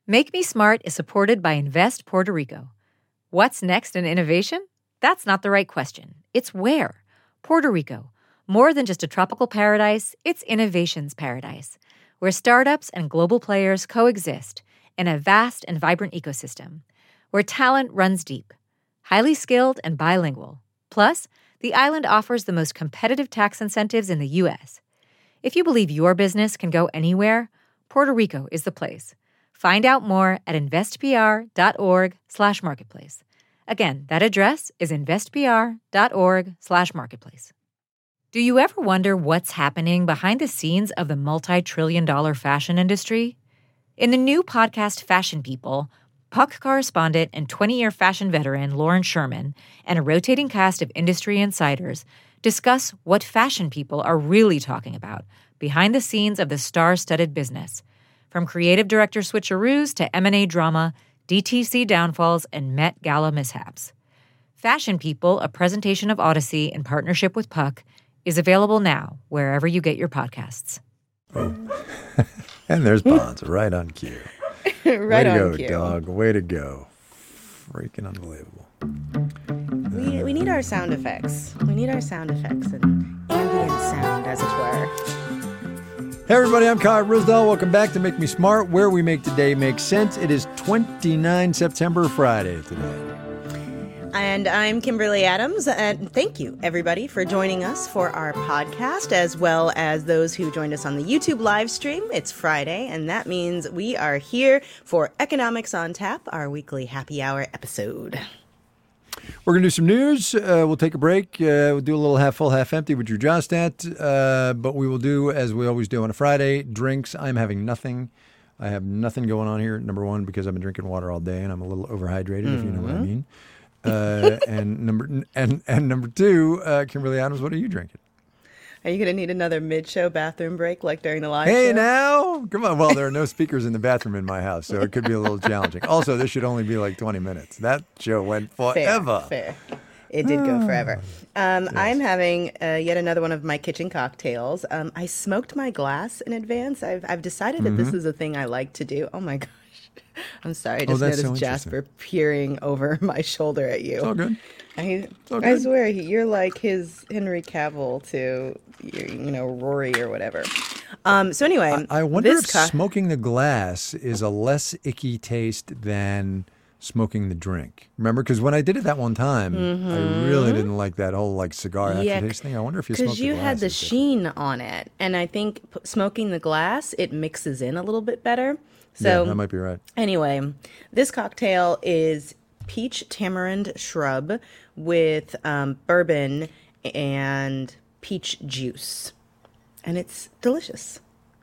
Make Me Smart is supported by Invest Puerto Rico. What's next in innovation? That's not the right question. It's where. Puerto Rico. More than just a tropical paradise, it's innovation's paradise, where startups and global players coexist in a vast and vibrant ecosystem, where talent runs deep, highly skilled and bilingual. Plus, the island offers the most competitive tax incentives in the U.S. If you believe your business can go anywhere, Puerto Rico is the place. Find out more at investpr.org/marketplace. Again, that address is investpr.org/marketplace. Do you ever wonder what's happening behind the scenes of the multi-trillion-dollar fashion industry? In the new podcast Fashion People, Puck correspondent and 20-year fashion veteran Lauren Sherman and a rotating cast of industry insiders discuss what fashion people are really talking about behind the scenes of the star-studded business, from creative director switcheroos to M&A drama, DTC downfalls, and Met Gala mishaps. Fashion People, a presentation of Odyssey in partnership with Puck, is available now wherever you get your podcasts. Oh. And there's Bonds right on cue. Right on cue. Way to go, dog. Way to go. Freaking unbelievable. We need our sound effects. We need our sound effects and ambient sound, as it were. Hey everybody, I'm Kyle Risdall. Welcome back to Make Me Smart, where we make today make sense. It is 29 September, Friday today. And I'm Kimberly Adams, and thank you, everybody, for joining us for our podcast, as well as those who joined us on the YouTube live stream. It's Friday, and that means we are here for Economics on Tap, our weekly happy hour episode. We're going to do some news. We'll take a break. We'll do a little half full, half empty with Drew Jostat. But we will do, as we always do on a Friday, drinks. I'm having nothing. I have nothing going on here, number one, because I've been drinking water all day, and I'm a little overhydrated, if you know what I mean. And number two, Kimberly Adams, what are you drinking? Are you going to need another mid-show bathroom break like during the live show? Hey, now! Come on. Well, there are no speakers in the bathroom in my house, so it could be a little challenging. Also, this should only be like 20 minutes. That show went forever. Fair. It did go forever. Yes. I'm having yet another one of my kitchen cocktails. I smoked my glass in advance. I've decided that this is a thing I like to do. Oh, my gosh. I'm sorry. I just noticed so Jasper peering over my shoulder at you. It's all good. I swear, you're like his Henry Cavill to, Rory or whatever. So anyway. I wonder if smoking the glass is a less icky taste than smoking the drink. Remember? Because when I did it that one time, I really didn't like that whole cigar aftertaste thing. I wonder if you smoked the glass. Because you had the sheen on it. And I think smoking the glass, it mixes in a little bit better. So, yeah, that might be right. Anyway, this cocktail is peach tamarind shrub with bourbon and peach juice. And it's delicious.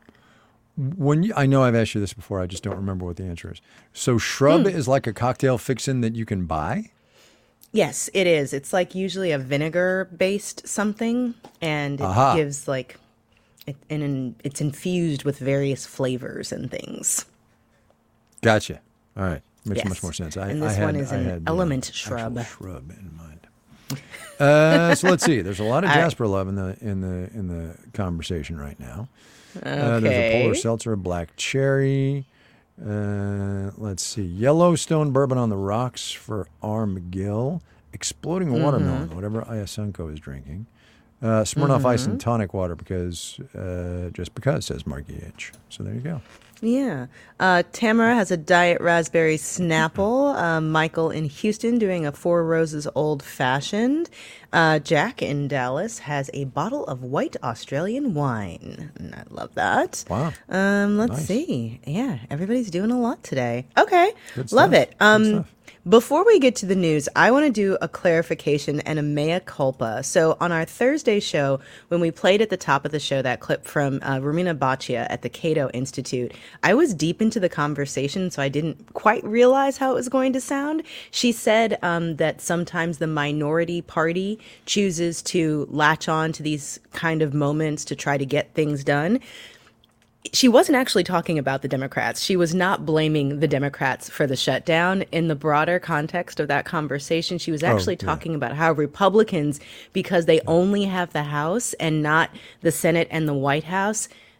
I know I've asked you this before. I just don't remember what the answer is. So shrub is like a cocktail fixin' that you can buy? Yes, it is. It's like usually a vinegar-based something. And it gives it's infused with various flavors and things. Gotcha. All right. Makes much more sense. And this one is an element shrub. Shrub in mind. So let's see. There's a lot of Jasper love in the conversation right now. Okay. There's a Polar Seltzer, a Black Cherry. Let's see. Yellowstone Bourbon on the Rocks for R. McGill. Exploding Watermelon, whatever Ayasunko is drinking. Smirnoff Ice and Tonic Water just because, says Marky H. So there you go. Yeah. Tamara has a Diet Raspberry Snapple. Michael in Houston doing a Four Roses Old Fashioned. Jack in Dallas has a bottle of white Australian wine. And I love that. Wow. Let's see. Yeah, everybody's doing a lot today. Okay. Good love stuff. it. Good stuff. Before we get to the news, I want to do a clarification and a mea culpa. So on our Thursday show, when we played at the top of the show that clip from Romina Baccia at the Cato Institute, I was deep into the conversation, so I didn't quite realize how it was going to sound. She said that sometimes the minority party chooses to latch on to these kind of moments to try to get things done. She wasn't actually talking about the Democrats. She was not blaming the Democrats for the shutdown. In the broader context of that conversation, she was actually talking about how Republicans, because they only have the House and not the Senate and the White House,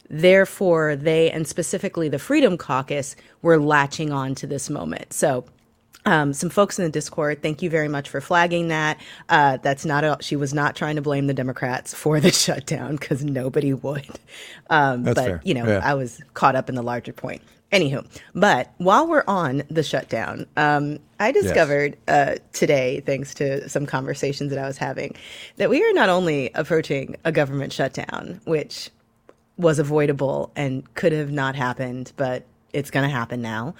therefore, they, and specifically the Freedom Caucus, were latching on to this moment. So some folks in the Discord, thank you very much for flagging that. She was not trying to blame the Democrats for the shutdown, because nobody would. That's but, fair. I was caught up in the larger point. Anywho, but while we're on the shutdown, I discovered today, thanks to some conversations that I was having, that we are not only approaching a government shutdown, which was avoidable and could have not happened, but it's going to happen now.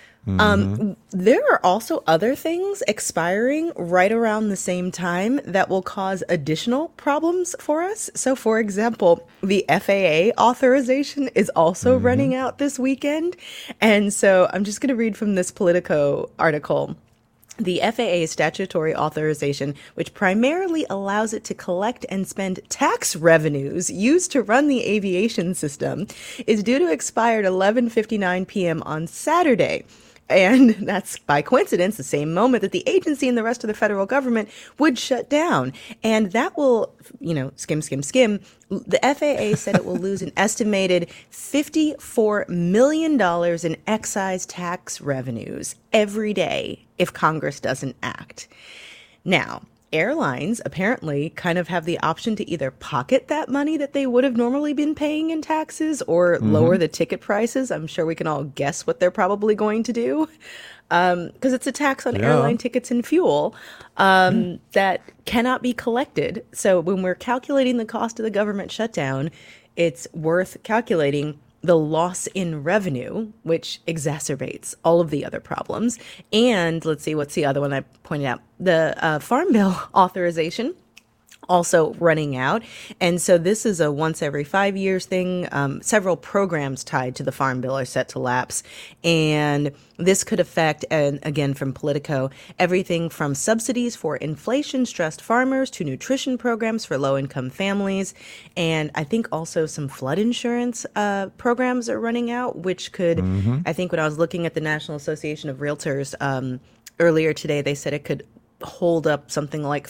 There are also other things expiring right around the same time that will cause additional problems for us. So, for example, the FAA authorization is also running out this weekend. And so I'm just going to read from this Politico article. The FAA statutory authorization, which primarily allows it to collect and spend tax revenues used to run the aviation system, is due to expire at 11:59 p.m. on Saturday. And that's, by coincidence, the same moment that the agency and the rest of the federal government would shut down. And that will, skim. The FAA said it will lose an estimated $54 million in excise tax revenues every day if Congress doesn't act. Now, airlines apparently kind of have the option to either pocket that money that they would have normally been paying in taxes or lower the ticket prices. I'm sure we can all guess what they're probably going to do, because it's a tax on airline tickets and fuel that cannot be collected. So when we're calculating the cost of the government shutdown, it's worth calculating the loss in revenue, which exacerbates all of the other problems. And let's see, what's the other one I pointed out? The Farm Bill authorization also running out. And so this is a once every 5 years thing. Several programs tied to the Farm Bill are set to lapse. And this could affect, and again from Politico, everything from subsidies for inflation-stressed farmers to nutrition programs for low-income families. And I think also some flood insurance programs are running out, which could, I think when I was looking at the National Association of Realtors earlier today, they said it could hold up something like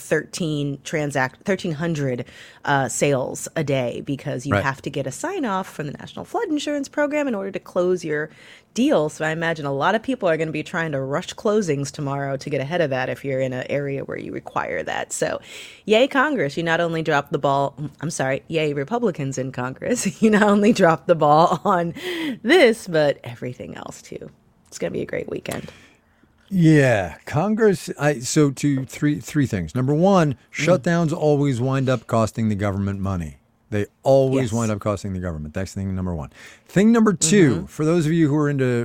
1,300 sales a day, because you have to get a sign off from the National Flood Insurance Program in order to close your deal. So I imagine a lot of people are going to be trying to rush closings tomorrow to get ahead of that if you're in an area where you require that. So yay, Congress. You not only dropped the ball, yay, Republicans in Congress. You not only dropped the ball on this, but everything else too. It's going to be a great weekend. Yeah, Congress. Three things. Number one, shutdowns always wind up costing the government money. They always wind up costing the government. That's thing number one. Thing number two, for those of you who are into,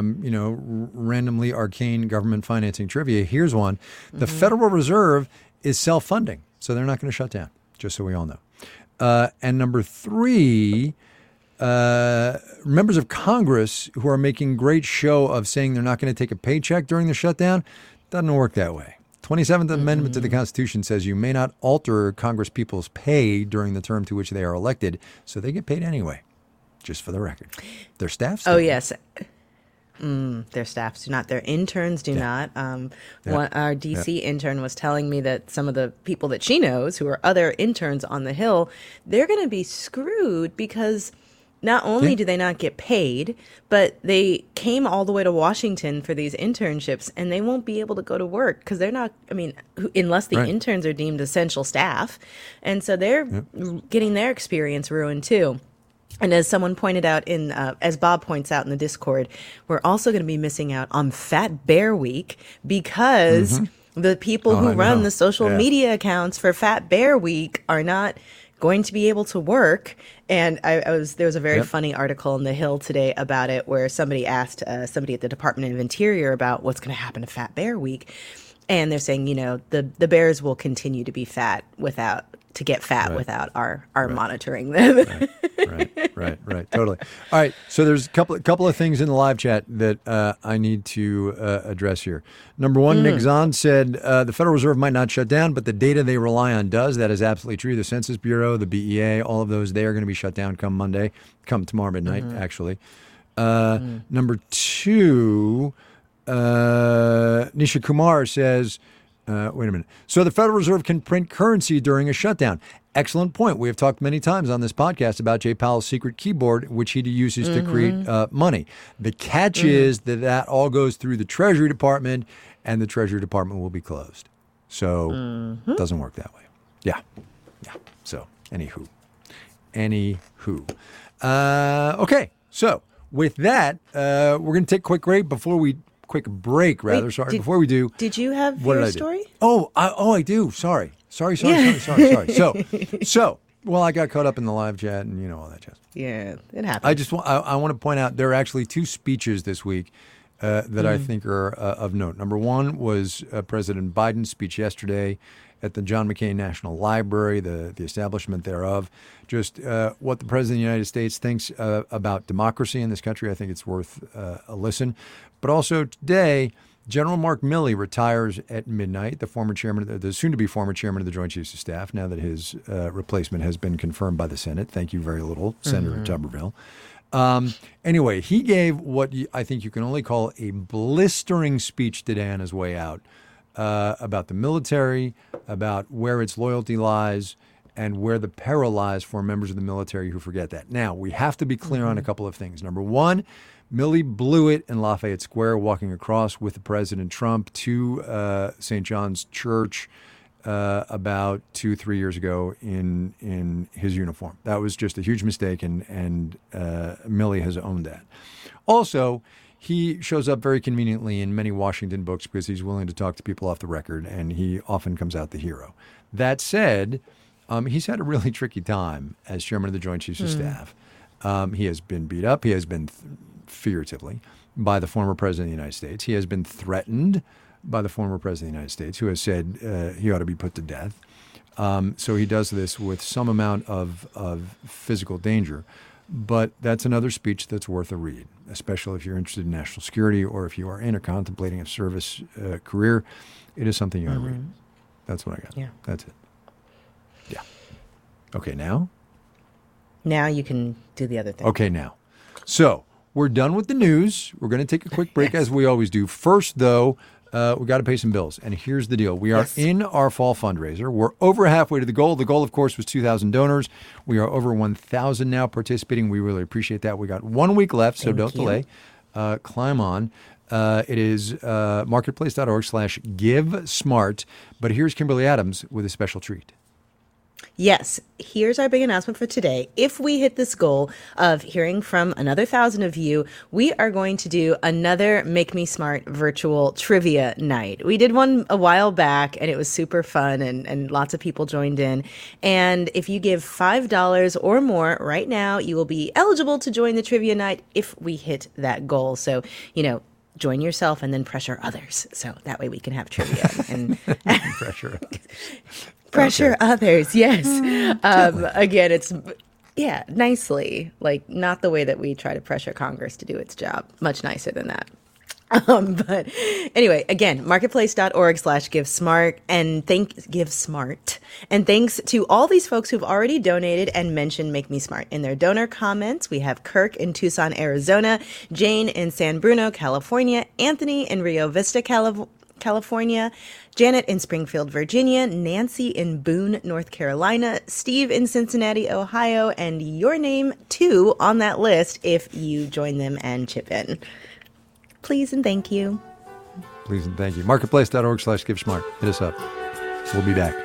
randomly arcane government financing trivia, here's one. The Federal Reserve is self-funding, so they're not going to shut down, just so we all know. And number three, members of Congress who are making great show of saying they're not going to take a paycheck during the shutdown, doesn't work that way. 27th Amendment to the Constitution says you may not alter Congress people's pay during the term to which they are elected, so they get paid anyway, just for the record. Their staffs do. Oh, yes. Their staffs do not. Their interns do not. Our D.C. intern was telling me that some of the people that she knows who are other interns on the Hill, they're going to be screwed because not only do they not get paid, but they came all the way to Washington for these internships, and they won't be able to go to work because they're not, unless the interns are deemed essential staff. And so they're getting their experience ruined too. And as someone pointed out as Bob points out in the Discord, we're also going to be missing out on Fat Bear Week because the people who run the social media accounts for Fat Bear Week are not going to be able to work. And there was a very funny article in The Hill today about it, where somebody asked somebody at the Department of Interior about what's going to happen to Fat Bear Week. And they're saying, the bears will continue to be fat without our monitoring them. Right. Totally. All right. So there's a couple of things in the live chat that I need to address here. Number one, Nick Zahn said the Federal Reserve might not shut down, but the data they rely on does. That is absolutely true. The Census Bureau, the BEA, all of those, they are going to be shut down come tomorrow midnight, actually. Number two, Nisha Kumar says, wait a minute. So the Federal Reserve can print currency during a shutdown. Excellent point. We have talked many times on this podcast about Jay Powell's secret keyboard, which he uses to create money. The catch is that all goes through the Treasury Department, and the Treasury Department will be closed. So it doesn't work that way. Yeah. So, anywho. Okay. So, with that, we're going to take a quick break before we do. Did you have what your did I story? Do? I do. Sorry. Sorry. So, well, I got caught up in the live chat and all that jazz. Yeah, it happens. I want to point out there are actually two speeches this week that I think are of note. Number one was President Biden's speech yesterday at the John McCain National Library, the establishment thereof. Just what the President of the United States thinks about democracy in this country. I think it's worth a listen. But also today, General Mark Milley retires at midnight, the soon-to-be former chairman of the Joint Chiefs of Staff, now that his replacement has been confirmed by the Senate. Thank you very little, Senator Tuberville. Anyway, he gave what I think you can only call a blistering speech today on his way out about the military, about where its loyalty lies, and where the peril lies for members of the military who forget that. Now, we have to be clear on a couple of things. Number one, Milley blew it in Lafayette Square, walking across with President Trump to St. John's Church about 2-3 years ago in his uniform. That was just a huge mistake, and Milley has owned that. Also, he shows up very conveniently in many Washington books because he's willing to talk to people off the record, and he often comes out the hero. That said, he's had a really tricky time as chairman of the Joint Chiefs of Staff. He has been beat up. He has been figuratively by the former president of the United States. He has been threatened by the former president of the United States, who has said he ought to be put to death. So he does this with some amount of physical danger. But that's another speech that's worth a read, especially if you're interested in national security or if you are in or contemplating a service career. It is something you ought to read. That's what I got. Yeah. That's it. Yeah. Okay, now? Now you can do the other thing. Okay, now. So we're done with the news. We're going to take a quick break as we always do. First, though, we got to pay some bills. And here's the deal. We are in our fall fundraiser. We're over halfway to the goal. The goal, of course, was 2,000 donors. We are over 1,000 now participating. We really appreciate that. We got 1 week left, so don't delay. Climb on. It is marketplace.org/GiveSmart. But here's Kimberly Adams with a special treat. Yes, here's our big announcement for today. If we hit this goal of hearing from another 1,000 of you, we are going to do another Make Me Smart virtual trivia night. We did one a while back, and it was super fun, and lots of people joined in. And if you give $5 or more right now, you will be eligible to join the trivia night if we hit that goal. So, join yourself and then pressure others. So that way we can have trivia. And Pressure others, yes. Again, it's, nicely. Like, not the way that we try to pressure Congress to do its job. Much nicer than that. But anyway, again, marketplace.org/GiveSmart and GiveSmart. And thanks to all these folks who've already donated and mentioned Make Me Smart in their donor comments. We have Kirk in Tucson, Arizona, Jane in San Bruno, California, Anthony in Rio Vista, California, Janet in Springfield, Virginia, Nancy in Boone, North Carolina, Steve in Cincinnati, Ohio, and your name too on that list if you join them and chip in. Please and thank you. Please and thank you. Marketplace.org/GiveSmart. Hit us up. We'll be back.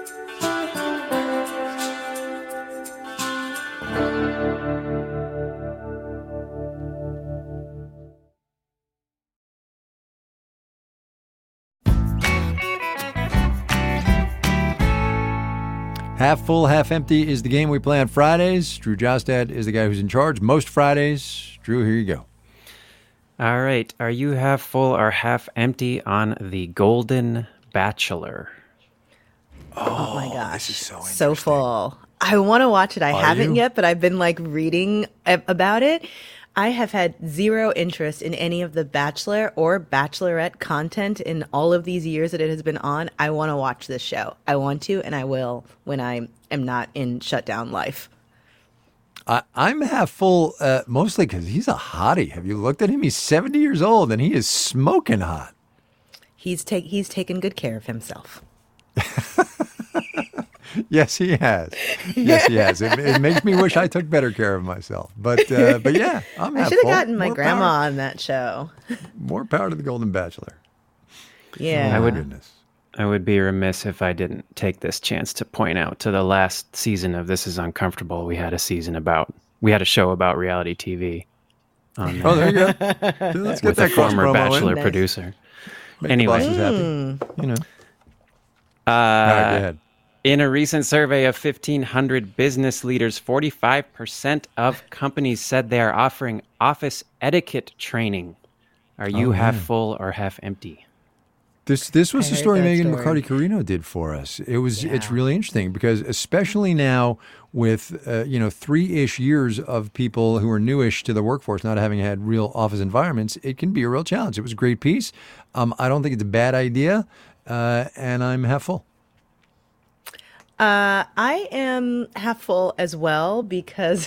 Half full, half empty is the game we play on Fridays. Drew Jostad is the guy who's in charge most Fridays. Drew, here you go. All right. Are you half full or half empty on The Golden Bachelor? Oh my gosh. This is so full. I want to watch it. I haven't yet, but I've been reading about it. I have had zero interest in any of the Bachelor or Bachelorette content in all of these years that it has been on. I want to watch this show. I want to, and I will when I am not in shutdown life. I'm half full, mostly because he's a hottie. Have you looked at him? He's 70 years old, and he is smoking hot. He's taken good care of himself. Yes, he has. Yes, he has. It makes me wish I took better care of myself. But yeah, I should have gotten my grandma on that show. More power to the Golden Bachelor. Yeah. Oh, my goodness. I would be remiss if I didn't take this chance to point out to the last season of This Is Uncomfortable, we had a show about reality TV. Oh, there you go. Let's get with that a former cross promo Bachelor in. producer. Make Anyway. the bosses happy. You know. All right, go ahead. In a recent survey of 1,500 business leaders, 45% of companies said they are offering office etiquette training. Are you half full or half empty? This was the story Megan McCarty-Carino did for us. It's really interesting because especially now with 3-ish years of people who are newish to the workforce not having had real office environments, it can be a real challenge. It was a great piece. I don't think it's a bad idea, and I'm half full. I am half full as well because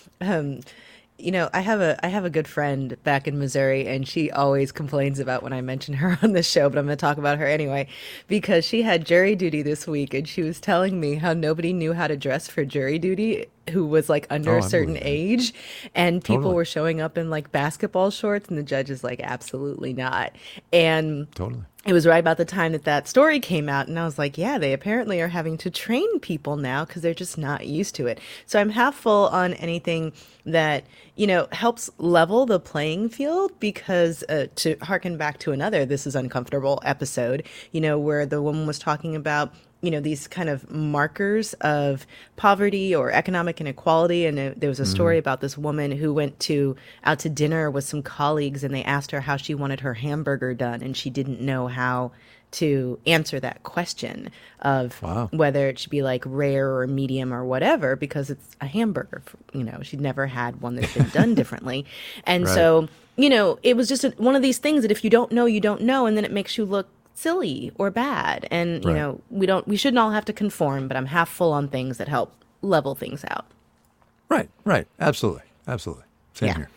I have a good friend back in Missouri, and she always complains about when I mention her on the show, but I'm going to talk about her anyway, because she had jury duty this week, and she was telling me how nobody knew how to dress for jury duty who was like under a certain age, and people were showing up in like basketball shorts, and the judge is like, absolutely not. And it was right about the time that story came out, and I was like, yeah, they apparently are having to train people now because they're just not used to it. So I'm half full on anything that, helps level the playing field, because to harken back to another This Is Uncomfortable episode, where the woman was talking about these kind of markers of poverty or economic inequality. And there was a story about this woman who went out to dinner with some colleagues, and they asked her how she wanted her hamburger done, and she didn't know how to answer that question of whether it should be like rare or medium or whatever, because it's a hamburger. She'd never had one that's been done differently. And so, it was just one of these things that if you don't know, you don't know. And then it makes you look silly or bad. And, we shouldn't all have to conform, but I'm half full on things that help level things out. Right. Absolutely. Same here.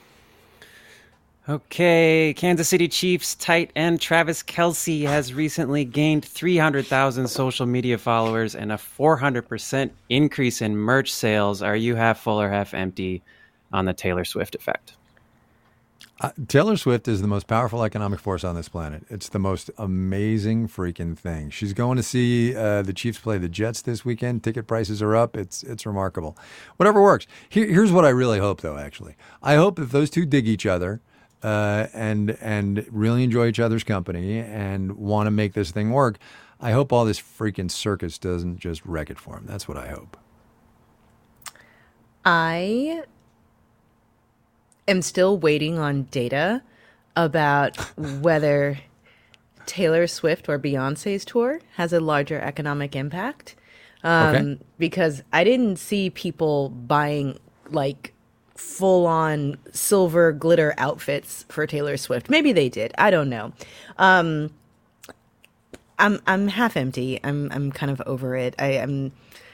Okay, Kansas City Chiefs tight end Travis Kelce has recently gained 300,000 social media followers and a 400% increase in merch sales. Are you half full or half empty on the Taylor Swift effect? Taylor Swift is the most powerful economic force on this planet. It's the most amazing freaking thing. She's going to see the Chiefs play the Jets this weekend. Ticket prices are up. It's remarkable. Whatever works. Here's what I really hope, though, actually. I hope if those two dig each other, and really enjoy each other's company and want to make this thing work, I hope all this freaking circus doesn't just wreck it for him. That's what I hope. I am still waiting on data about whether Taylor Swift or Beyonce's tour has a larger economic impact. Because I didn't see people buying like full-on silver glitter outfits for Taylor Swift. Maybe they did. I don't know. I'm half empty. I'm kind of over it. I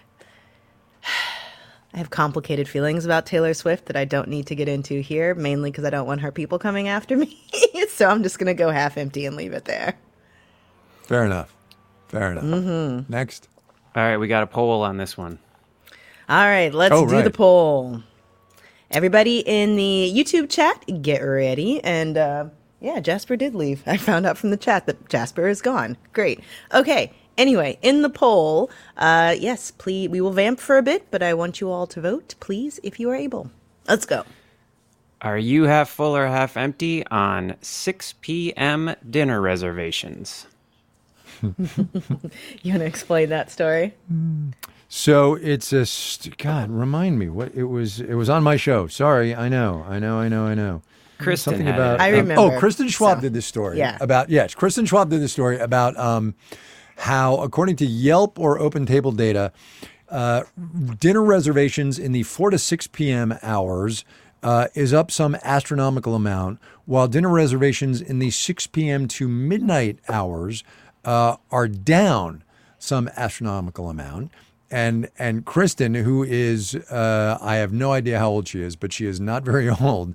have complicated feelings about Taylor Swift that I don't need to get into here, mainly because I don't want her people coming after me. So I'm just going to go half empty and leave it there. Fair enough. Mm-hmm. Next. All right, we got a poll on this one. All right, let's do the poll. Everybody in the YouTube chat, get ready. And Jasper did leave. I found out from the chat that Jasper is gone. Great. Okay. Anyway, in the poll, yes, please, we will vamp for a bit, but I want you all to vote, please, if you are able. Let's go. Are you half full or half empty on 6 p.m. dinner reservations? You want to explain that story? So it's God, remind me what it was. It was on my show. Sorry, I know. Kristen something had about. it. I remember. Kristen Schwab did this story. Yeah. Kristen Schwab did this story about how, according to Yelp or OpenTable data, dinner reservations in the 4 to 6 p.m. hours is up some astronomical amount, while dinner reservations in the 6 p.m. to midnight hours are down some astronomical amount. And Kristen, who is, I have no idea how old she is, but she is not very old,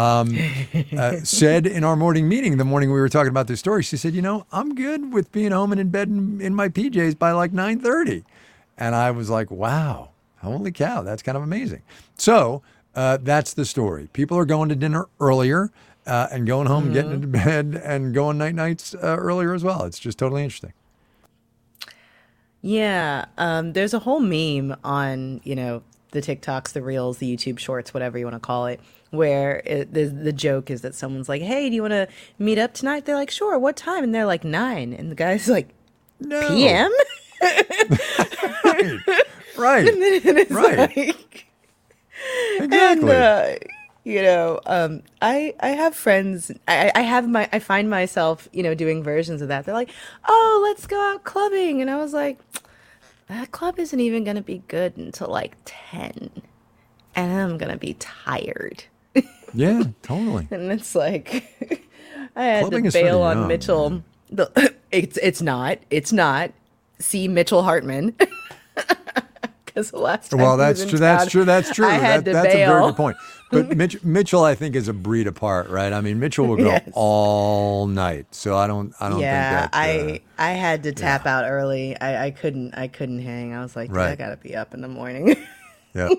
said in our morning meeting, the morning we were talking about this story, she said, I'm good with being home and in bed in my PJs by like 9:30. And I was like, wow, holy cow, that's kind of amazing. So that's the story. People are going to dinner earlier and going home, getting into bed, and going nights earlier as well. It's just totally interesting. Yeah, there's a whole meme on, the TikToks, the Reels, the YouTube Shorts, whatever you want to call it, where the joke is that someone's like, hey, do you want to meet up tonight? They're like, sure, what time? And they're like, 9. And the guy's like, No. PM? Right. And then it's like... Exactly. And, I have friends, I find myself, doing versions of that. They're like, oh, let's go out clubbing. And I was like, that club isn't even going to be good until like 10. And I'm going to be tired. Yeah, totally. And it's like, I had Clubbing to is pretty bail on young, Mitchell. It's not. See Mitchell Hartman. Because the last time Well, he that's was in true. town, That's true. I had to that's bail. a very good point. But Mitchell, I think, is a breed apart, right? I mean, Mitchell will go Yes. all night, so I don't think that. I had to tap out early. I couldn't hang. I was like, Right. I gotta be up in the morning. Yeah.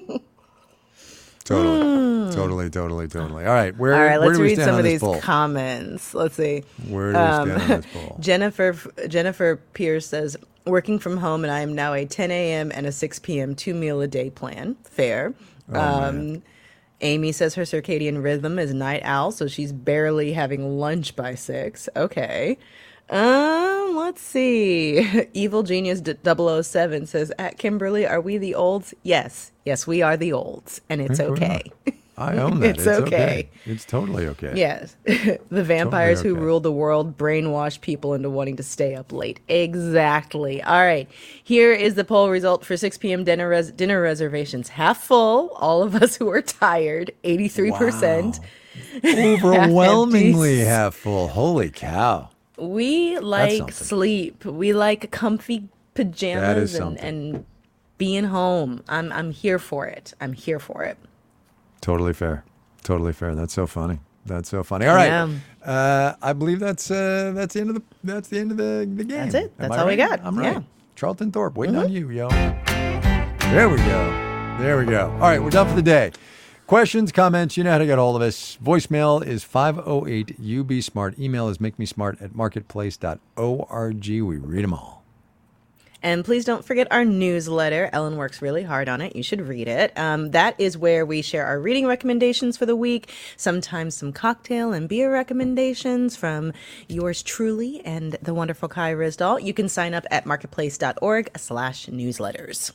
Totally. All right, All right, where let's do we read stand some on of this these poll? comments. Let's see. Where do we stand on this poll? Jennifer Pierce says, working from home, and I am now a 10 a.m. and a 6 p.m. 2-meal-a-day plan. Fair. Man. Amy says her circadian rhythm is night owl, so she's barely having lunch by 6. Okay. Let's see. Evil Genius 007 says, at Kimberly, are we the olds? Yes, we are the olds, and it's okay. I own that. It's okay. It's totally okay. Yes. The vampires Totally who okay. ruled the world brainwash people into wanting to stay up late. Exactly. All right. Here is the poll result for 6 p.m. dinner reservations. Half full. All of us who are tired. 83%. Overwhelmingly half full. Holy cow. We like something. sleep. We like comfy pajamas something. and being home. I'm here for it. Totally fair. That's so funny. All right. Yeah. I believe that's the end of the game. That's it. Am That's I all we right? got. I'm Yeah. right. Charlton Thorpe, waiting on you, yo. There we go. All right, we're done for the day. Questions, comments, you know how to get a hold of us. Voicemail is 508-UB-SMART. Email is makemesmart@marketplace.org. We read them all. And please don't forget our newsletter. Ellen works really hard on it. You should read it. That is where we share our reading recommendations for the week, sometimes some cocktail and beer recommendations from yours truly and the wonderful Kai Rizdal. You can sign up at marketplace.org/newsletters.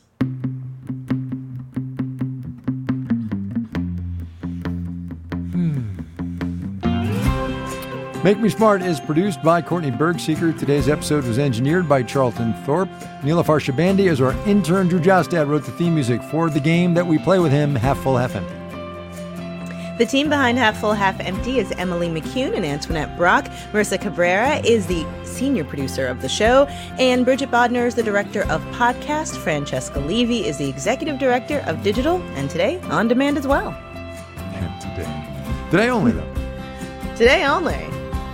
Make Me Smart is produced by Courtney Bergseeker. Today's episode was engineered by Charlton Thorpe. Nilafar Shabandi is our intern. Drew Jostad wrote the theme music for the game that we play with him, Half Full, Half Empty. The team behind Half Full, Half Empty is Emily McCune and Antoinette Brock. Marissa Cabrera is the senior producer of the show. And Bridget Bodner is the director of podcast. Francesca Levy is the executive director of digital and today on demand as well. Yeah, today only, though. Today only.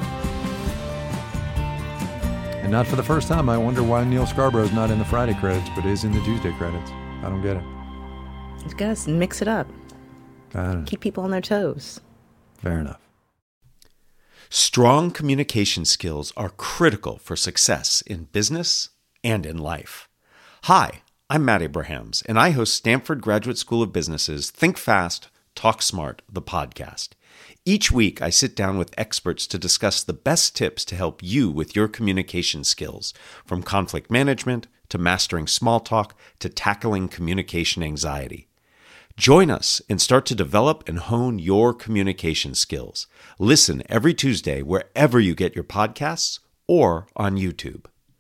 And not for the first time. I wonder why Neil Scarborough's not in the Friday credits, but is in the Tuesday credits. I don't get it. You guys mix it up. I don't know. Keep people on their toes. Fair enough. Strong communication skills are critical for success in business and in life. Hi, I'm Matt Abrahams, and I host Stanford Graduate School of Business's Think Fast, Talk Smart, the podcast. Each week, I sit down with experts to discuss the best tips to help you with your communication skills, from conflict management to mastering small talk to tackling communication anxiety. Join us and start to develop and hone your communication skills. Listen every Tuesday wherever you get your podcasts or on YouTube.